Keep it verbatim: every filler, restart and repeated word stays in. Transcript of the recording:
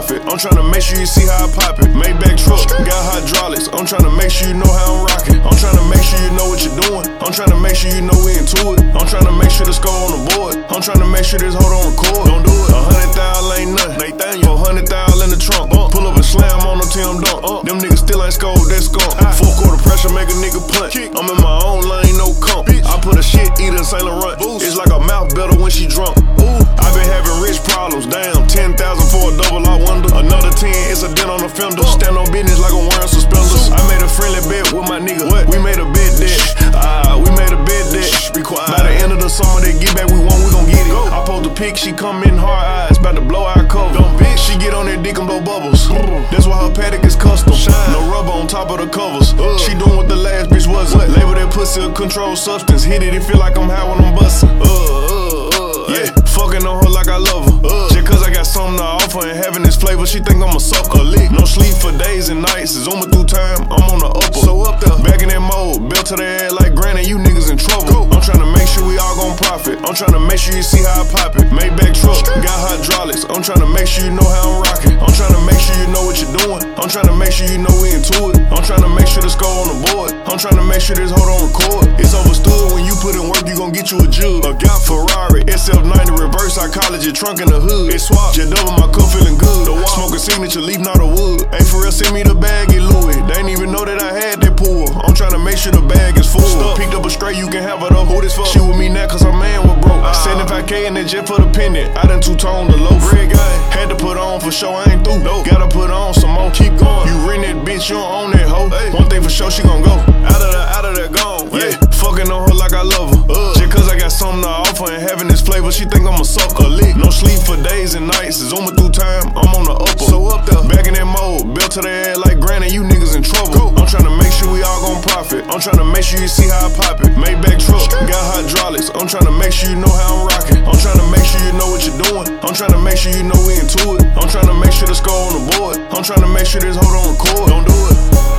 profit. I'm tryna make sure you see how I pop it. Maybach truck, got hydraulics. I'm tryna make sure you know how I'm rocking. I'm tryna make sure you know what you're doing. I'm tryna make sure you know we into it. I'm tryna make sure the score on the board. I'm tryna make sure this hold on record. Don't do it. A hundred thousand ain't nothing. Four hundred thousand in the trunk. Uh, pull up and slam on them till I'm done. Uh, them niggas still ain't scored, that skunk. Full quarter pressure make a nigga punch. I'm in my own lane, no comp. I put a shit eater in Saint Laurent. It's like a mouth better when she drunk. I been having rich problems. Damn, ten thousand for a double, I wonder. Another ten, it's a dent on the fender. Stand on business like I'm wearing suspenders. I made a friendly bet with my nigga. We made a bet that. Ah, we made a bet that. Be quiet. By the end of the summer, they get back, we want, we gon' get it. I post a pic, she come in hard eyes, about to blow our cover. She get on that dick and blow bubbles. That's why her paddock is custom. No rubber on top of the covers. She doing what the last bitch was. Label that pussy a controlled substance. Hit it, it feel like I'm high when I'm bustin'. Uh, uh, uh, yeah, fucking on her like I love her. Uh, just cause I got something to offer and having this flavor, she think I'm a sucker. Lick, no sleep for days and nights. Zooming through time, I'm on the upper. So up there, back in that mode, belt to the head like granny, you niggas in trouble. I'm tryna make sure we all gon' profit. I'm tryna make sure you see how I pop it. Maybach truck, got hydraulics. I'm tryna make sure you know how I'm rocking. I'm tryna make sure you know what you're doing. I'm tryna make sure you know we into it. I'm tryna make sure the score on the board. I'm tryna make sure this hold on record. It's overstood when you put in work, you gon' get you a jug. A got Ferrari, S F ninety reverse psychology, trunk in the hood. It swap, just double my cup feeling good. The smoke a signature, leaf not a wood. Hey, for real, send me the bag, get Louis. They ain't even know that I had that pool. I'm tryna make sure the bag is full. Stuff. Picked up a stray, you can have her though. Who this fuck? She with me now cause her man was broke. Uh, seventy-five K in that jet for the pendant. I done two-tone the low. Red guy, had to put on for sure, I ain't through. No. Gotta put on some more, keep going. You rent that bitch, you don't own that hoe. Hey. One thing for sure, she gon' go. Out of there, out of there, gone. Yeah, fucking on her like I love her. Uh, just cause I got something to offer and having this flavor, she think I'm a sucker. Lick, no sleep for days and nights. Zooming through time, I'm on the upper. So up there, back in that mode, belt to the head like granny, you niggas in trouble. Go. I'm tryna make sure we all gon' profit. I'm tryna make sure you see how I pop it. Maybach truck, got hydraulics. I'm tryna make sure you know how I'm rocking. I'm tryna make sure you know what you're doing. I'm tryna make sure you know we into it. I'm tryna make sure the score on the board. I'm tryna make sure this hold on record. Don't do it.